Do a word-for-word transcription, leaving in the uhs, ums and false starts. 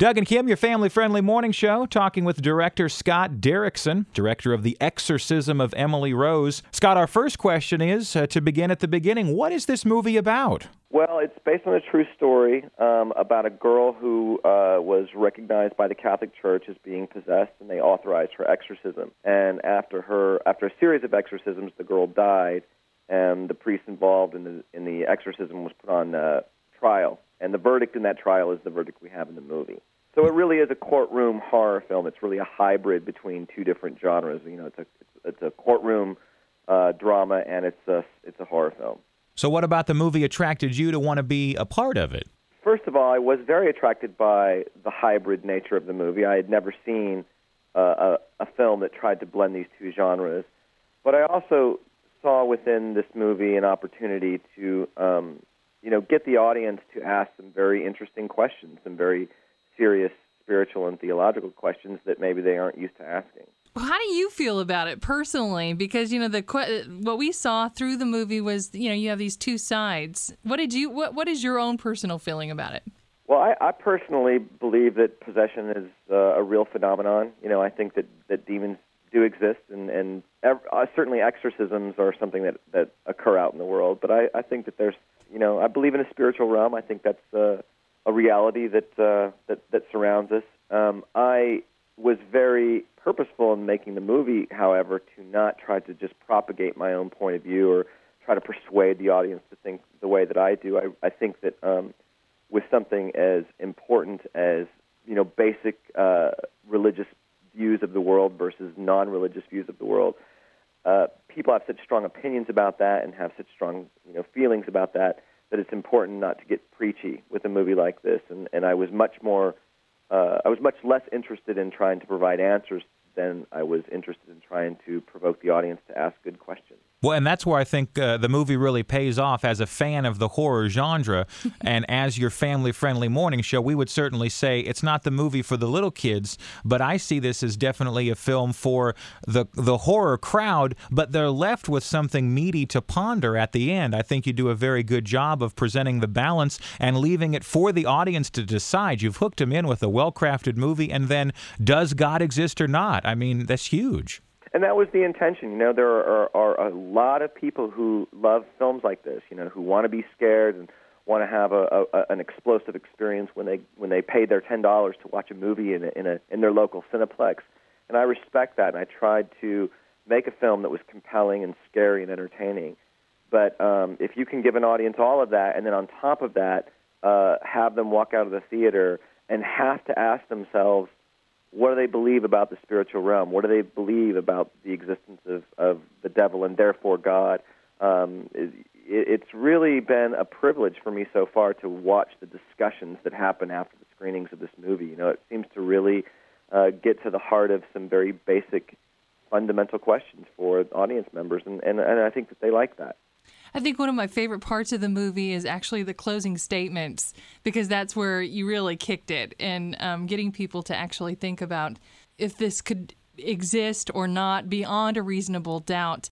Doug and Kim, your family-friendly morning show, talking with director Scott Derrickson, director of The Exorcism of Emily Rose. Scott, our first question is, uh, to begin at the beginning, what is this movie about? Well, it's based on a true story um, about a girl who uh, was recognized by the Catholic Church as being possessed, and they authorized her exorcism. And after her, after a series of exorcisms, the girl died, and the priest involved in the in the exorcism was put on uh, trial. And the verdict in that trial is the verdict we have in the movie. So it really is a courtroom horror film. It's really a hybrid between two different genres. You know, it's a it's, it's a courtroom uh, drama, and it's a it's a horror film. So what about the movie attracted you to want to be a part of it? First of all, I was very attracted by the hybrid nature of the movie. I had never seen uh, a, a film that tried to blend these two genres. But I also saw within this movie an opportunity to, um, you know, get the audience to ask some very interesting questions, some very serious spiritual and theological questions that maybe they aren't used to asking. How do you feel about it personally? Because, you know, the what we saw through the movie was, you know, you have these two sides. What did you what what is your own personal feeling about it? Well, I, I personally believe that possession is uh, a real phenomenon. You know, I think that, that demons do exist, and, and ev- uh, certainly exorcisms are something that, that occur out in the world. But I, I think that there's, you know, I believe in a spiritual realm. I think that's uh, a reality that, uh, that that surrounds us. Um, I was very purposeful in making the movie, however, to not try to just propagate my own point of view or try to persuade the audience to think the way that I do. I, I think that um, with something as important as, you know, basic uh, religious views of the world versus non-religious views of the world, uh, people have such strong opinions about that and have such strong, you know, feelings about that, that it's important not to get preachy with a movie like this. And, and I was much more Uh, I was much less interested in trying to provide answers than I was interested in trying to provoke the audience to ask good questions. Well, and that's where I think uh, the movie really pays off as a fan of the horror genre. And as your family-friendly morning show, we would certainly say it's not the movie for the little kids, but I see this as definitely a film for the the horror crowd, but they're left with something meaty to ponder at the end. I think you do a very good job of presenting the balance and leaving it for the audience to decide. You've hooked them in with a well-crafted movie, and then does God exist or not? I mean, that's huge. And that was the intention. You know, there are, are a lot of people who love films like this, you know, who want to be scared and want to have a, a, an explosive experience when they when they pay their ten dollars to watch a movie in a, in, a, in their local Cineplex. And I respect that, and I tried to make a film that was compelling and scary and entertaining. But um, if you can give an audience all of that, and then on top of that, uh, have them walk out of the theater and have to ask themselves, what do they believe about the spiritual realm? What do they believe about the existence of, of the devil and therefore God? Um, it, it's really been a privilege for me so far to watch the discussions that happen after the screenings of this movie. You know, it seems to really uh, get to the heart of some very basic, fundamental questions for audience members, and, and, and I think that they like that. I think one of my favorite parts of the movie is actually the closing statements, because that's where you really kicked it, and um, getting people to actually think about if this could exist or not beyond a reasonable doubt.